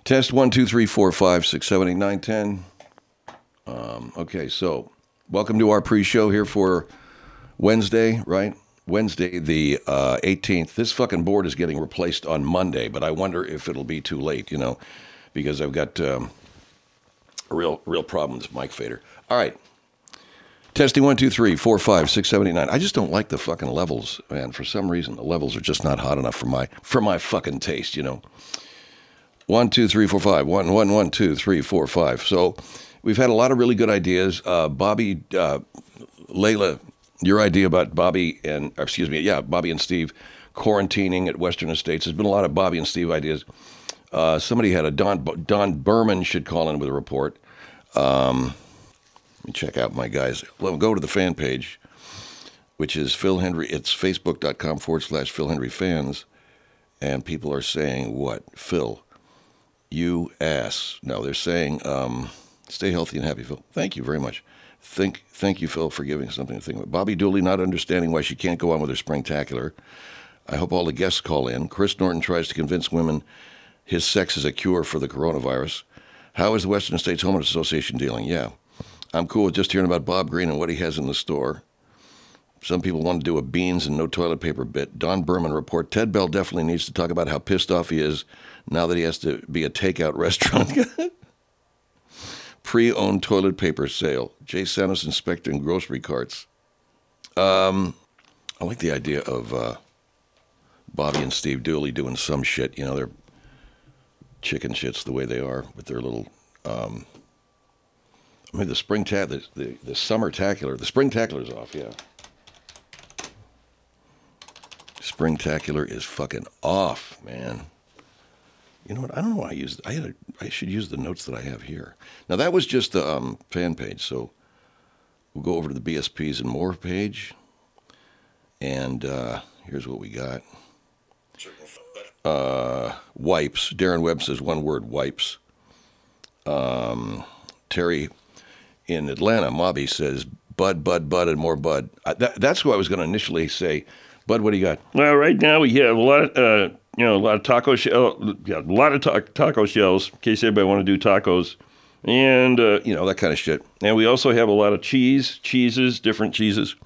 Test 1, 2, 3, 4, 5, 6, 7, 8, 9, 10. Okay, so welcome to our pre-show here for Wednesday, right? Wednesday, the 18th. This fucking board is getting replaced on Monday, but I wonder if it'll be too late, because I've got a real problem with this mic fader. All right. Testing 1, 2, 3, 4, 5, 6, 7, 8, 9. I just don't like the fucking levels, man. For some reason, the levels are just not hot enough for my fucking taste, 1, 2, 3, 4, 5. 1, 1, 1, 2, 3, 4, 5. So we've had a lot of really good ideas. Bobby, Layla, your idea about Bobby and Steve quarantining at Western Estates. There's been a lot of Bobby and Steve ideas. Somebody had a Don Berman should call in with a report. Let me check out my guys. Well, go to the fan page, which is Phil Hendry. It's facebook.com/Phil Hendry fans. And people are saying, what? Phil, you ass. No, they're saying, stay healthy and happy, Phil. Thank you very much. Thank you, Phil, for giving something to think about. Bobby Dooley not understanding why she can't go on with her springtacular. I hope all the guests call in. Chris Norton tries to convince women his sex is a cure for the coronavirus. How is the Western States Homeowners Association dealing? Yeah. I'm cool with just hearing about Bob Green and what he has in the store. Some people want to do a beans and no toilet paper bit. Don Berman report. Ted Bell definitely needs to talk about how pissed off he is now that he has to be a takeout restaurant. Pre-owned toilet paper sale. Jay Santos inspecting grocery carts. I like the idea of Bobby and Steve Dooley doing some shit. They're chicken shits the way they are with their little... the the summer-tacular. The spring-tacular is off, yeah. Spring-tacular is fucking off, man. You know what? I don't know why I used it. I should use the notes that I have here. Now, that was just the fan page, so we'll go over to the BSPs and more page. And here's what we got. Wipes. Darren Webb says one word, wipes. Terry in Atlanta, Mobby says, Bud, and more Bud. That's who I was going to initially say. Bud, what do you got? Well, right now we have a lot of taco shells. Yeah, a lot of taco shells in case anybody want to do tacos, and that kind of shit. And we also have a lot of cheeses, different cheeses.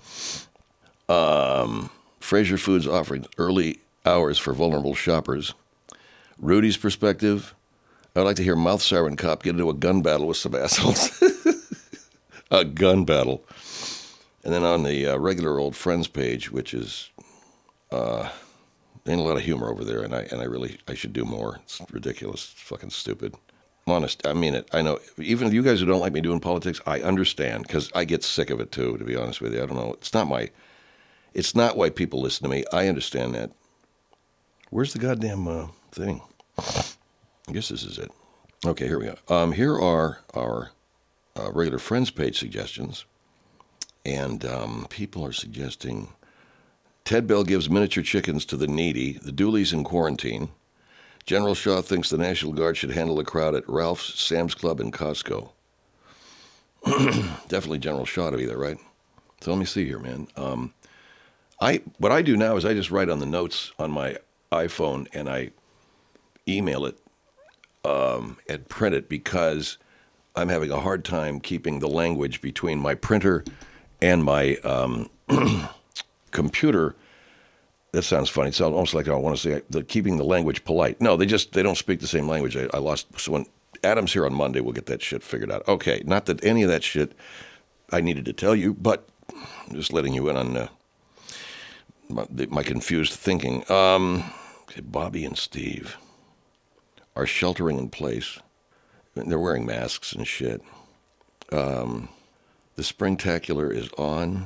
Fraser Foods offering early hours for vulnerable shoppers. Rudy's perspective. I'd like to hear Mouth Siren Cop get into a gun battle with some assholes. A gun battle. And then on the regular old friends page, which is, ain't a lot of humor over there, and I should do more. It's ridiculous. It's fucking stupid. I'm honest. I mean it. I know. Even you guys who don't like me doing politics, I understand, because I get sick of it too, to be honest with you. I don't know. It's not why people listen to me. I understand that. Where's the goddamn thing? I guess this is it. Okay, here we go. Here are our regular friends page suggestions. And people are suggesting Ted Bell gives miniature chickens to the needy. The Dooleys in quarantine. General Shaw thinks the National Guard should handle the crowd at Ralph's, Sam's Club, and Costco. Definitely General Shaw to be there, right? So let me see here, man. What I do now is I just write on the notes on my iPhone and I email it and print it, because I'm having a hard time keeping the language between my printer and my computer. That sounds funny. It sounds almost like I want to say keeping the language polite. No, they don't speak the same language. I lost. So when Adam's here on Monday, we'll get that shit figured out. Okay, not that any of that shit I needed to tell you, but I'm just letting you in on my confused thinking. Bobby and Steve are sheltering in place. They're wearing masks and shit. The springtacular is on.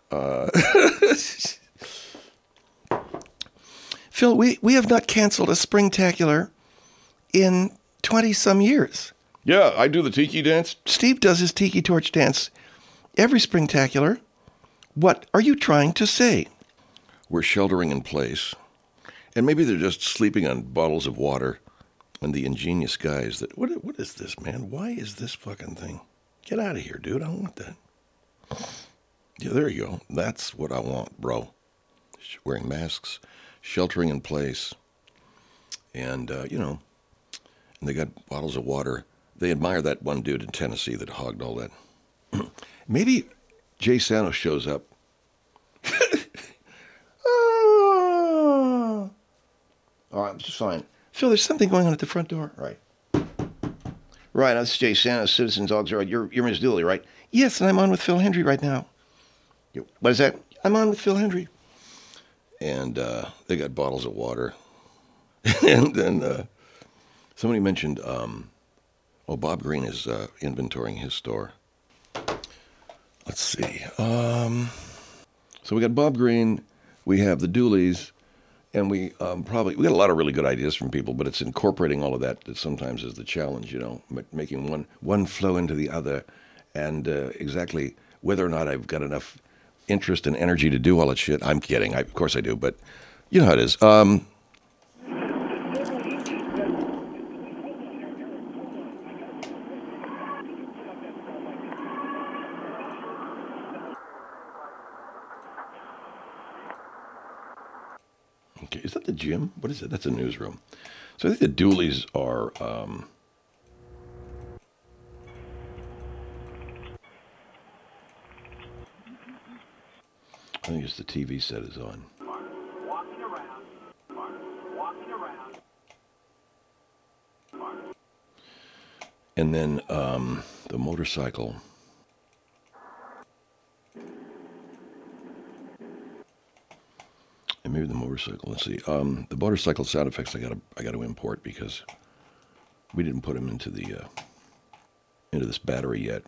Phil, we have not canceled a springtacular in 20-some years. Yeah, I do the tiki dance. Steve does his tiki torch dance every springtacular. What are you trying to say? We're sheltering in place. And maybe they're just sleeping on bottles of water. And the ingenious guys that... What is this, man? Why is this fucking thing? Get out of here, dude. I don't want that. Yeah, there you go. That's what I want, bro. Wearing masks, sheltering in place. And, And they got bottles of water. They admire that one dude in Tennessee that hogged all that. Maybe Jay Santos shows up. All right, just fine. Phil, there's something going on at the front door. Right. Right, this is Jay Santos, Citizens Dogs. Right. You're Ms. Dooley, right? Yes, and I'm on with Phil Hendry right now. What is that? I'm on with Phil Hendry. And they got bottles of water. And then somebody mentioned, Bob Green is inventorying his store. Let's see. So we got Bob Green, we have the Dooleys, and we got a lot of really good ideas from people, but it's incorporating all of that sometimes is the challenge, making one flow into the other, and exactly whether or not I've got enough interest and energy to do all that shit. I'm kidding. Of course I do, but you know how it is. Okay, is that the gym? What is it? That's a newsroom. So I think the Dooleys are... I think it's the TV set is on. Walking around. And then the motorcycle. And maybe the motorcycle. Let's see. The motorcycle sound effects I got to import because we didn't put them into this battery yet.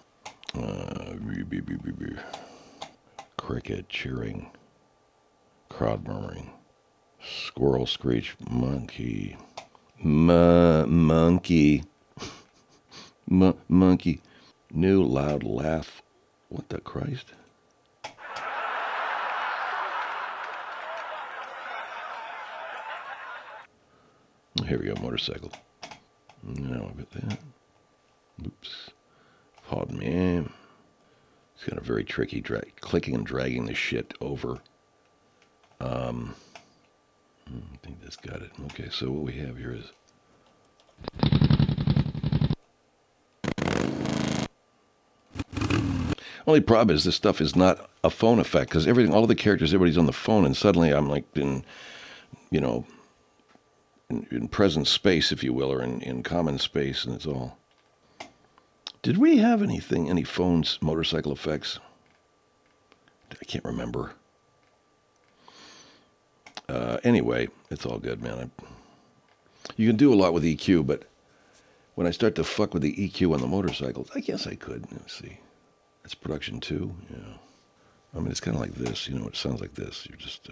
Cricket cheering, crowd murmuring, squirrel screech, monkey, monkey, monkey, new loud laugh. What the Christ? Here we go, motorcycle. Now I've got that. Oops. Pardon me. It's kind of very tricky, clicking and dragging the shit over. I think that's got it. Okay, so what we have here is... Only problem is this stuff is not a phone effect, because all of the characters, everybody's on the phone, and suddenly I'm like in present space, if you will, or in common space, and it's all... Did we have any phones, motorcycle effects? I can't remember. Anyway, it's all good, man. You can do a lot with EQ, but when I start to fuck with the EQ on the motorcycles, I guess I could. Let's see. That's production 2, yeah. I mean, it's kind of like this, it sounds like this. You're just...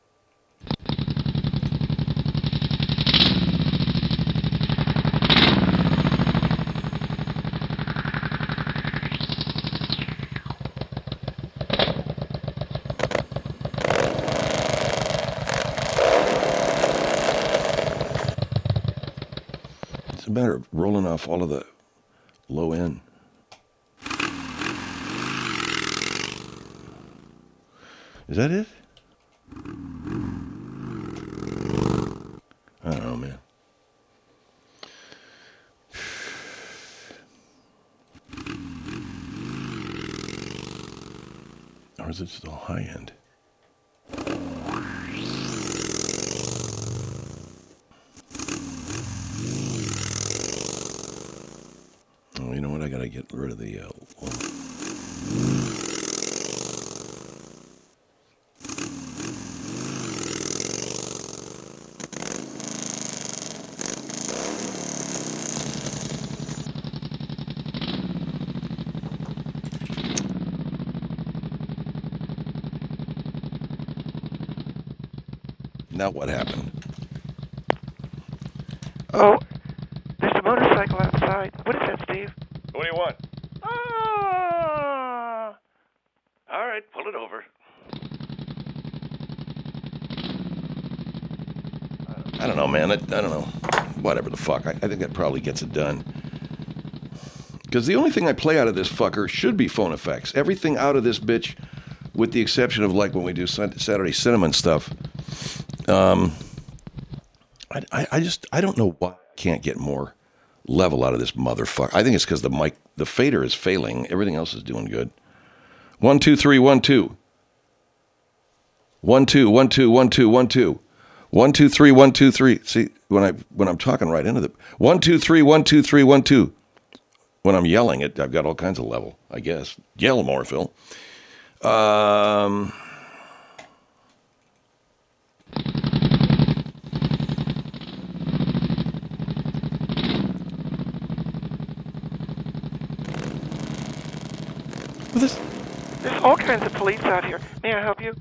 It's a matter of rolling off all of the low end. Is that it? I don't know, man. Or is it still high end? Oh, you know what? I gotta get rid of the... Now what happened? Oh, there's a motorcycle outside. What is that, Steve? What do you want? Ah! All right, pull it over. I don't know, man. I don't know. Whatever the fuck. I think that probably gets it done. Because the only thing I play out of this fucker should be phone effects. Everything out of this bitch, with the exception of like when we do Saturday Cinema and stuff. I don't know why Can't get more level out of this motherfucker. I think it's because the fader is failing. Everything else is doing good. 1 2 3 1 2. 1 2 1 2 1 2 1 2. 1 2 3 1 2 3. See, when I'm talking right into the 1 2 3 1 2 3 1 2. When I'm yelling it, I've got all kinds of level, I guess. Yell more, Phil. There's all kinds of police out here. May I help you?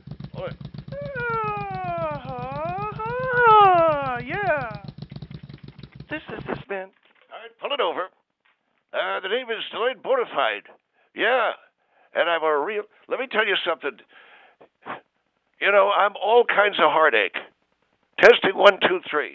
Yeah. This is this man. All right, pull it over. The name is Lloyd Bonafide. Yeah. And I'm a real... Let me tell you something. You know, I'm all kinds of heartache. Testing 1 2 3.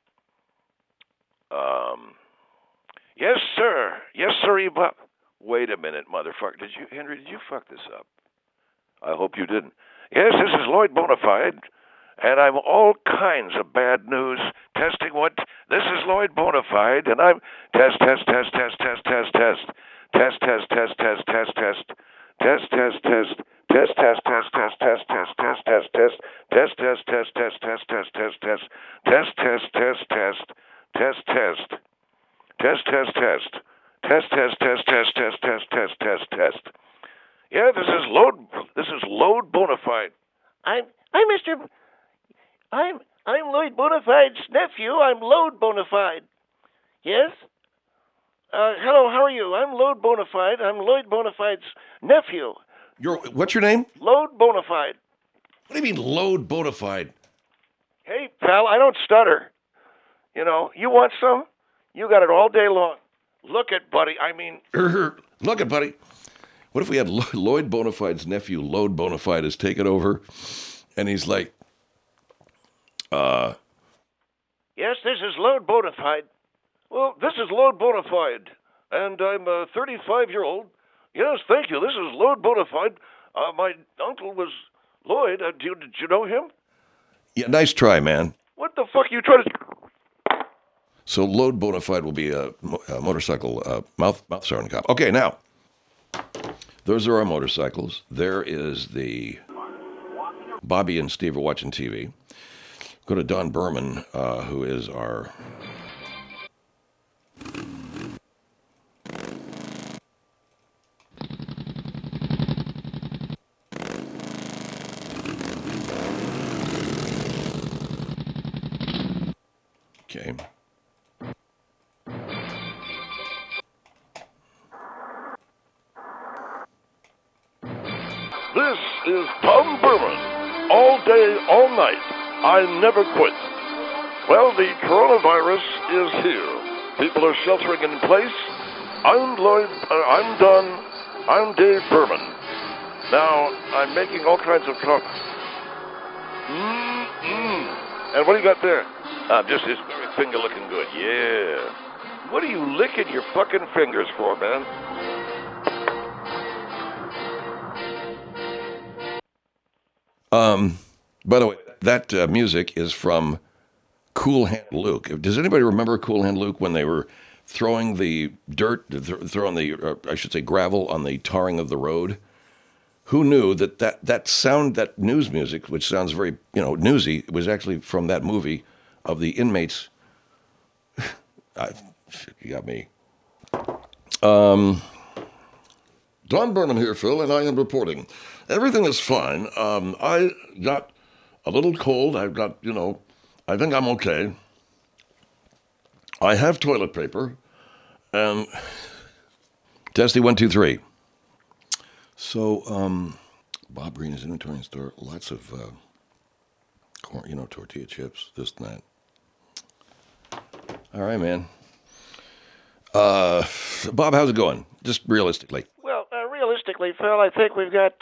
Yes, sir. Yes, sir, Bob. Wait a minute, motherfucker. Henry, did you fuck this up? I hope you didn't. Yes, this is Lloyd Bonafide, and I'm all kinds of bad news. Testing what? This is Lloyd Bonafide, and I'm test. Test, test, test, test, test, test. Test, test, test, test, test, test. Test, test, test. Test, test, test, test, test, test, test, test, test. Test, test, test, test, test, test, test, test. Test, test, test, test. Test, test. Test, test, test. Test, test, test, test, test, test, test, test, test. Yeah, this is Lloyd Bonafide. I'm Lloyd Bonafide's nephew. I'm Lloyd Bonafide. Yes? Hello, how are you? I'm Lloyd Bonafide. I'm Lloyd Bonafide's nephew. What's your name? Lloyd Bonafide. What do you mean, load bonafide? Hey, pal, I don't stutter. You know, you want some? You got it all day long. Look at buddy. I mean... Look at buddy. What if we had Lloyd Bonafide's nephew, Lloyd Bonafide, has taken over, and he's like, Yes, this is Lloyd Bonafide. Well, this is Lloyd Bonafide, and I'm a 35-year-old. Yes, thank you. This is Lloyd Bonafide. My uncle was Lloyd. Did you know him? Yeah, nice try, man. What the fuck are you trying to... So Lloyd Bonafide will be a motorcycle mouth sounding cop. Okay, now, those are our motorcycles. There is the... Bobby and Steve are watching TV. Go to Don Berman, who is our... Okay. This is Tom Berman. All day, all night. I never quit. Well, the coronavirus is here. People are sheltering in place. I'm Dave Berman. Now, I'm making all kinds of talk. And what do you got there? Just this very finger looking good. Yeah. What are you licking your fucking fingers for, man? By the way, that music is from Cool Hand Luke. Does anybody remember Cool Hand Luke when they were throwing the dirt, throwing the, I should say, gravel on the tarring of the road? Who knew that sound, that news music, which sounds very, newsy, was actually from that movie of the inmates. You got me. Don Berman here, Phil, and I am reporting. Everything is fine. I got a little cold. I've got, I think I'm okay. I have toilet paper. And Testy 1 2 3. So, Bob Green's inventory store, lots of corn, tortilla chips, this and that. All right, man. Bob, how's it going? Just realistically. Well, realistically, Phil, I think we've got,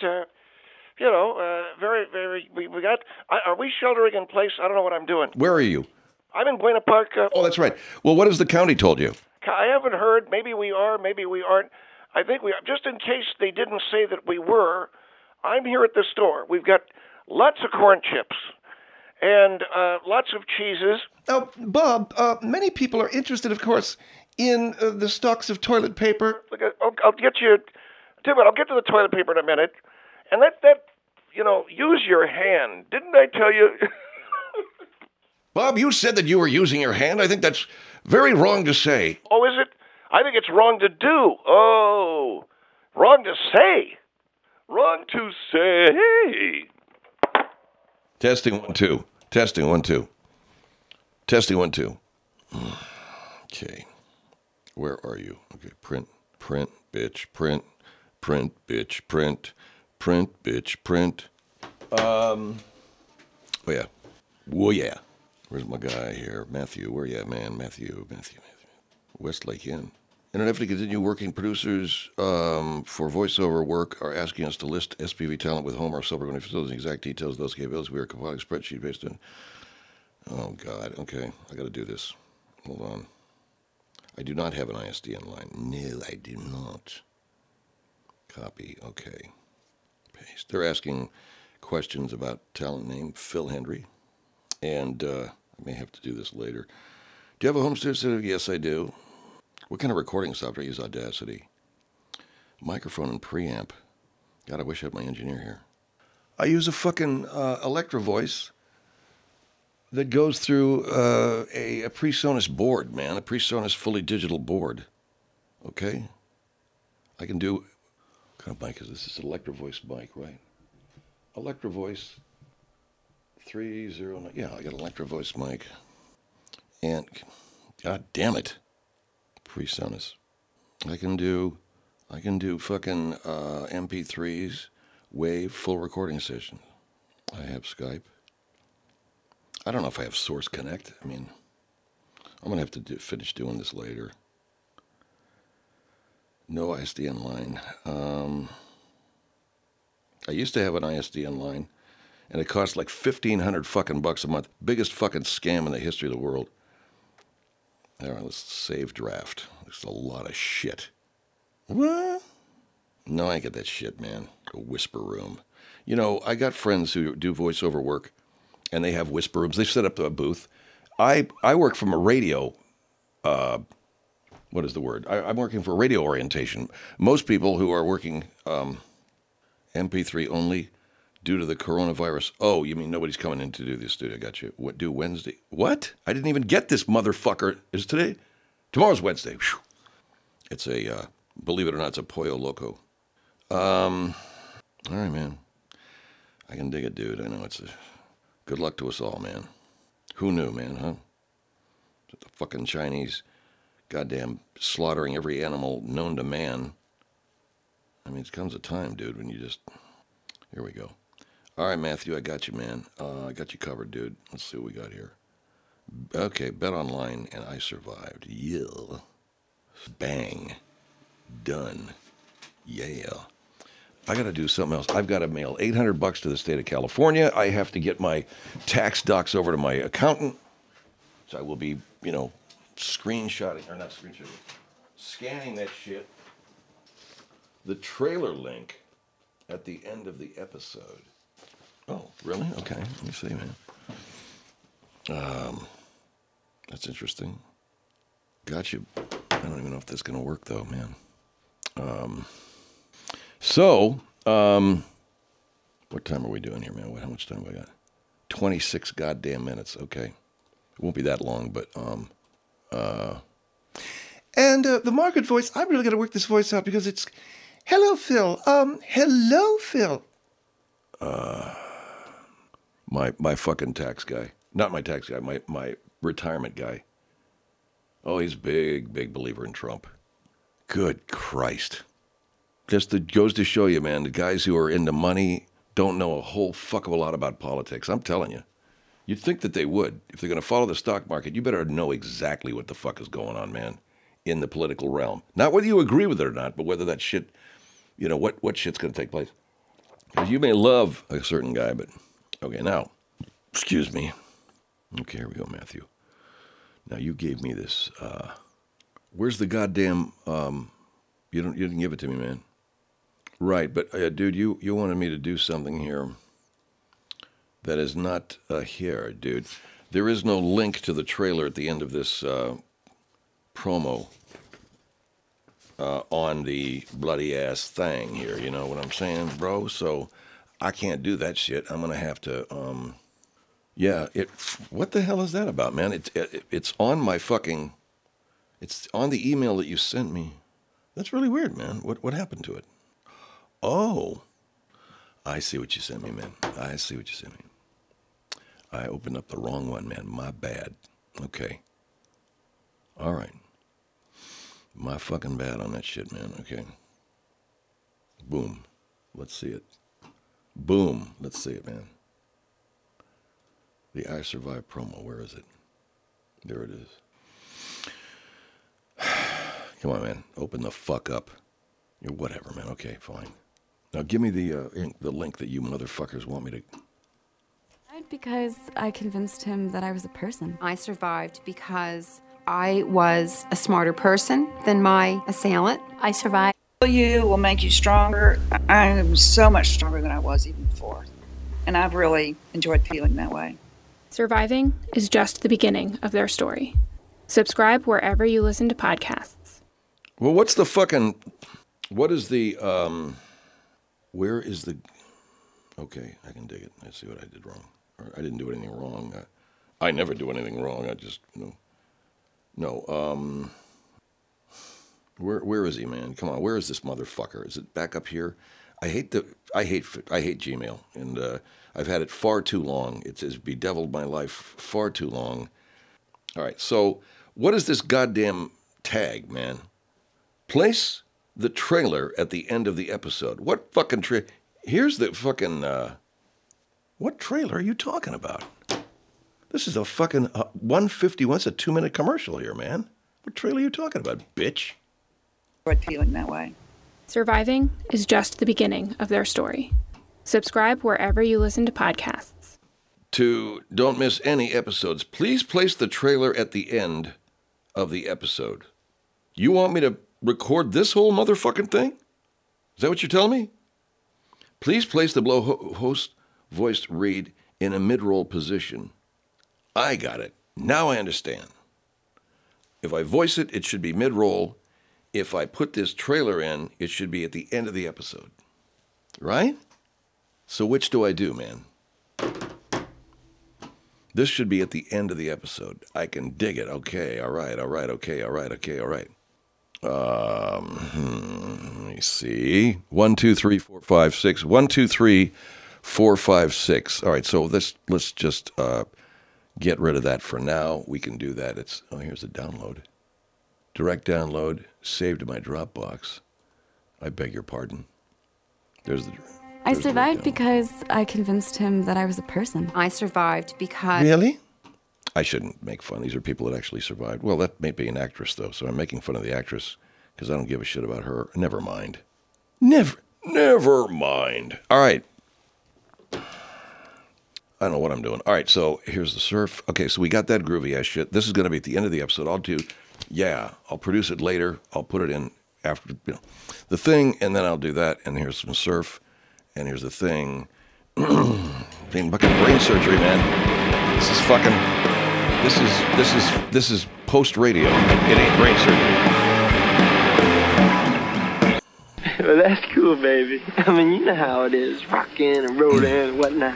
very, very, we got, are we sheltering in place? I don't know what I'm doing. Where are you? I'm in Buena Park. Oh, that's right. Well, what has the county told you? I haven't heard. Maybe we are, maybe we aren't. I think we are. Just in case they didn't say that we were, I'm here at the store. We've got lots of corn chips. and lots of cheeses. Bob, many people are interested, of course, in the stocks of toilet paper. Look, I'll get you. Tell you what, I'll get to the toilet paper in a minute, and that use your hand. Didn't I tell you? Bob, you said that you were using your hand. I think that's very wrong to say. Oh, is it? I think it's wrong to do. Oh, wrong to say. Wrong to say. Testing 1 2. Testing 1 2. Testing 1 2. Okay. Where are you? Okay. Print, bitch, print, bitch, print, bitch, print. Oh yeah. Well, yeah. Where's my guy here? Matthew. Where you at, man? Matthew. Westlake Inn. In an effort to continue working, producers for voiceover work are asking us to list SPV talent with home or suburban facilities and exact details of those capabilities. We are compiling a spreadsheet based on... Oh, God. Okay. I got to do this. Hold on. I do not have an ISDN line. No, I do not. Copy. Okay. Paste. They're asking questions about talent name, Phil Hendry. And I may have to do this later. Do you have a home studio? Yes, I do. What kind of recording software? I use Audacity. Microphone and preamp. God, I wish I had my engineer here. I use a fucking Electro Voice that goes through a PreSonus board, man. A PreSonus fully digital board. Okay? I can do... What kind of mic is this? It's an Electro Voice mic, right? Electro Voice 309. Yeah, I got an Electro Voice mic. And... God damn it. PreSonus. I can do fucking MP3s, Wave, full recording session. I have Skype. I don't know if I have Source Connect. I mean, I'm going to have to finish doing this later. No ISDN line. I used to have an ISDN line, and it cost like $1,500 fucking bucks a month. Biggest fucking scam in the history of the world. All right, let's save draft. There's a lot of shit. What? No, I ain't get that shit, man. A whisper room. You know, I got friends who do voiceover work, and they have whisper rooms. They set up a booth. I work from a radio. What is the word? I'm working for radio orientation. Most people who are working MP3 only due to the coronavirus. Oh, you mean nobody's coming in to do the studio? Got you. What, do Wednesday? What? I didn't even get this motherfucker. Is it today? Tomorrow's Wednesday. Whew. It's a, believe it or not, it's a Pollo Loco. All right, man. I can dig it, dude. I know it's a... Good luck to us all, man. Who knew, man, huh? The fucking Chinese goddamn slaughtering every animal known to man. I mean, it comes a time, dude, when you just... Here we go. All right, Matthew, I got you, man. I got you covered, dude. Let's see what we got here. Okay, bet online, and I survived. Yeah. Bang. Done. Yeah. I got to do something else. I've got to mail $800 to the state of California. I have to get my tax docs over to my accountant. So I will be, screenshotting, or not screenshotting, scanning that shit. The trailer link at the end of the episode. Oh, really? Okay, let me see, man. That's interesting. Got you. I don't even know if this is going to work, though, man. What time are we doing here, man? How much time have I got? 26 goddamn minutes. Okay. It won't be that long, but, And the market voice, I'm really going to work this voice out because it's, hello, Phil. Hello, Phil. My fucking tax guy. Not my tax guy, my retirement guy. Oh, he's big believer in Trump. Good Christ. Goes to show you, man, the guys who are into money don't know a whole fuck of a lot about politics. I'm telling you. You'd think that they would. If they're going to follow the stock market, you better know exactly what the fuck is going on, man, in the political realm. Not whether you agree with it or not, but whether that shit, what shit's going to take place. Because you may love a certain guy, but... Okay, now, excuse me. Okay, here we go, Matthew. Now, you gave me this. Where's the goddamn... You didn't give it to me, man. Right, but, dude, you wanted me to do something here. That is not here, dude. There is no link to the trailer at the end of this promo on the bloody ass thing here. You know what I'm saying, bro? So I can't do that shit. I'm gonna have to. Yeah. What the hell is that about, man? It's on my fucking. It's on the email that you sent me. That's really weird, man. What happened to it? Oh, I see what you sent me, man. I see what you sent me. I opened up the wrong one, man. My bad. Okay. All right. My fucking bad on that shit, man. Okay. Boom. Let's see it. Boom. Let's see it, man. The I Survive promo. Where is it? There it is. Come on, man. Open the fuck up. You're whatever, man. Okay, fine. Now give me the link that you motherfuckers want me to. Because I convinced him that I was a person. I survived because I was a smarter person than my assailant. I survived. You will make you stronger. I am so much stronger than I was even before. And I've really enjoyed feeling that way. Surviving is just the beginning of their story. Subscribe wherever you listen to podcasts. Well, what is the, where is the, okay, I can dig it. I see what I did wrong. I didn't do anything wrong. I never do anything wrong. I just, no. Where is he, man? Come on, where is this motherfucker? Is it back up here? I hate Gmail, and I've had it far too long. It's bedeviled my life far too long. All right, so what is this goddamn tag, man? Place the trailer at the end of the episode. What fucking Here's the fucking, what trailer are you talking about? This is a fucking 151. It's a 2-minute commercial here, man. What trailer are you talking about, bitch? Enjoyed feeling that way. Surviving is just the beginning of their story. Subscribe wherever you listen to podcasts. To don't miss any episodes, please place the trailer at the end of the episode. You want me to record this whole motherfucking thing? Is that what you're telling me? Please place the below host voiced read in a mid-roll position. I got it. Now I understand. If I voice it, it should be mid-roll. If I put this trailer in, it should be at the end of the episode. Right? So which do I do, man? This should be at the end of the episode. I can dig it. Okay, all right, okay, all right. Let me see. 1, 2, 3, 4, 5, 6. 1, 2, 3, 4, 5, 6. All right, so let's just get rid of that for now. We can do that. Here's the download. Direct download, saved to my Dropbox. I beg your pardon. I survived because I convinced him that I was a person. I survived because... Really? I shouldn't make fun. These are people that actually survived. Well, that may be an actress, though, so I'm making fun of the actress because I don't give a shit about her. Never mind. Never mind. All right. I don't know what I'm doing. All right, so here's the surf. Okay, so we got that groovy ass shit. This is going to be at the end of the episode. I'll produce it later. I'll put it in after, the thing, and then I'll do that. And here's some surf, and here's the thing. Fucking brain surgery, man. This is fucking... This is post radio. It ain't brain surgery. Well, that's cool, baby. I mean, you know how it is, rocking and rolling and whatnot.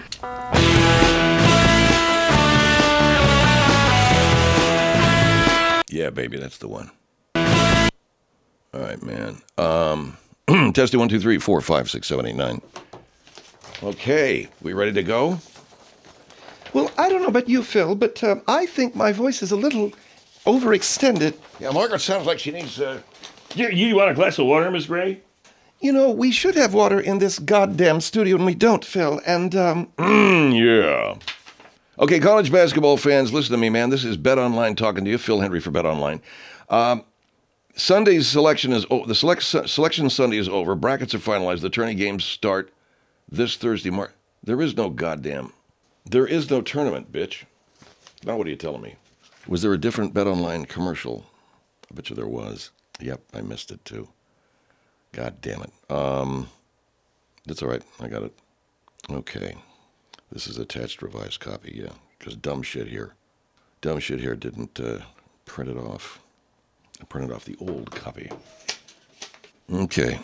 Yeah, baby, that's the one. All right, man. Testing 1, 2, 3, 4, 5, 6, 7, 8, 9. Okay, we ready to go? Well, I don't know about you, Phil, but I think my voice is a little overextended. Yeah, Margaret sounds like she needs... You want a glass of water, Miss Gray? You know, we should have water in this goddamn studio, and we don't, Phil. And, Yeah. Okay, college basketball fans, listen to me, man. This is Bet Online talking to you. Phil Henry for Bet Online. Sunday's selection is over. The selection Sunday is over. Brackets are finalized. The tourney games start this Thursday. There is no tournament, bitch. Now what are you telling me? Was there a different Bet Online commercial? I bet you there was. Yep, I missed it too. God damn it. That's all right. I got it. Okay. This is attached revised copy, yeah. Because dumb shit here didn't print it off. I printed off the old copy. Okay.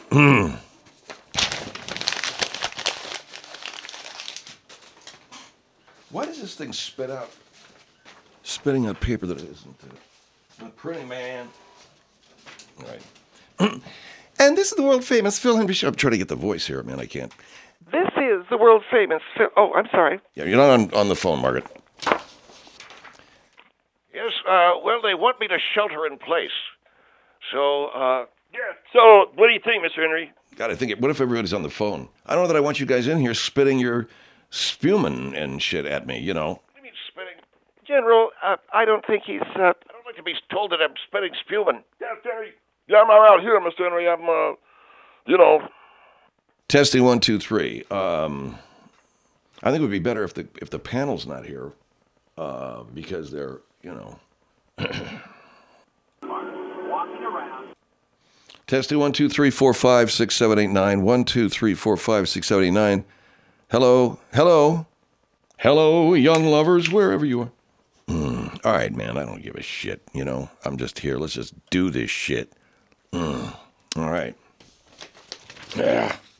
Why does this thing spitting out paper that it isn't? Not printing, man. All right. And this is the world famous Phil Henry Show. I'm trying to get the voice here, man. I can't. This is the world famous Phil. Oh, I'm sorry. Yeah, you're not on the phone, Margaret. Yes, well, they want me to shelter in place. So, Yeah. So, what do you think, Mr. Henry? God, what if everybody's on the phone? I don't know that I want you guys in here spitting your spumin and shit at me, you know. what do you mean spitting? General, I don't think he's. I don't like to be told that I'm spitting spumin. Yeah, Henry. Yeah, I'm out here, Mr. Henry. I'm, Testing 1, 2, 3. I think it would be better if the panel's not here, because they're, you know. Walking around. Testing 1, 2, 3, 4, 5, 6, 7, 8, 9. 1, 2, 3, 4, 5, 6, 7, 8, 9. Hello, young lovers, wherever you are. All right, man, I don't give a shit, you know. I'm just here. Let's just do this shit. All right. Yeah.